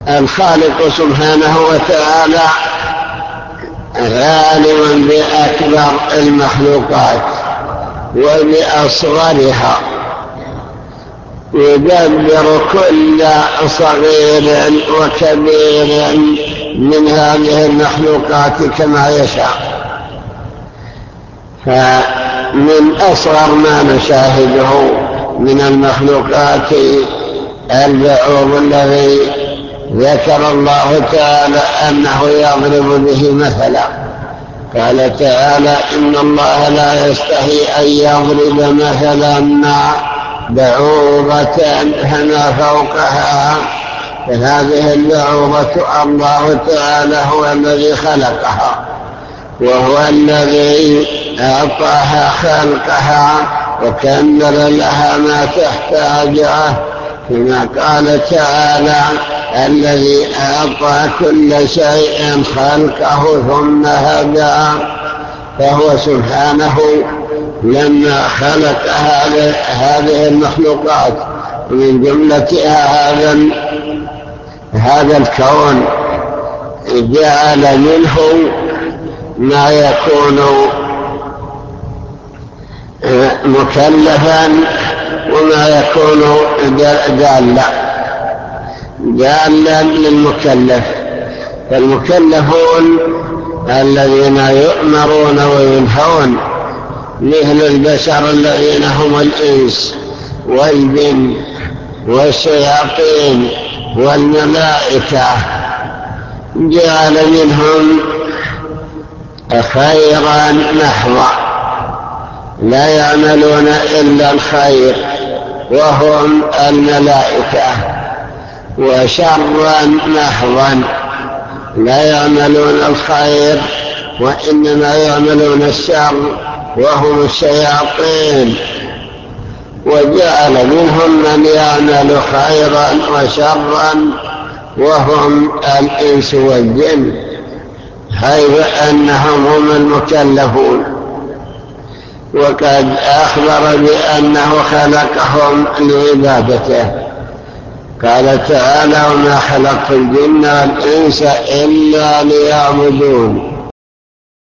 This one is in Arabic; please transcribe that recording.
الخالق سبحانه وتعالى عالم بأكبر المخلوقات وبأصغرها، يدبر كل صغير وكبير من هذه المخلوقات كما يشاء. فمن أصغر ما نشاهده من المخلوقات البعوض الذي ذكر الله تعالى أنه يضرب به مثلا. قال تعالى: إن الله لا يستحي أن يضرب مثلا ما بعوضة فما فوقها، فهذه البعوضة الله تعالى هو الذي خلقها، وهو الذي أعطاها خلقها وكمل لها ما تحتاجه، كما قال تعالى: الذي أعطى كل شيء خلقه ثم هدى. فهو سبحانه لما خلق هذه المخلوقات من جملتها هذا الكون، جعل منه ما يكون مكلفا وما يكون دالا للمكلف. فالمكلفون الذين يؤمرون وينهون مثل البشر الذين هم الإنس والجن والشياطين والملائكة، جعل منهم خيرا محضا لا يعملون إلا الخير وهم الملائكة، وشرا محضا لا يعملون الخير وإنما يعملون الشر وهم الشياطين. وجعل منهم من يعمل خيرا وشرا وهم الإنس والجن، حيث أنهم هم المكلفون. وقد أخبر بأنه خلقهم لعبادته. قال تعالى: وما خلقت الجن والإنس إلا ليعبدون.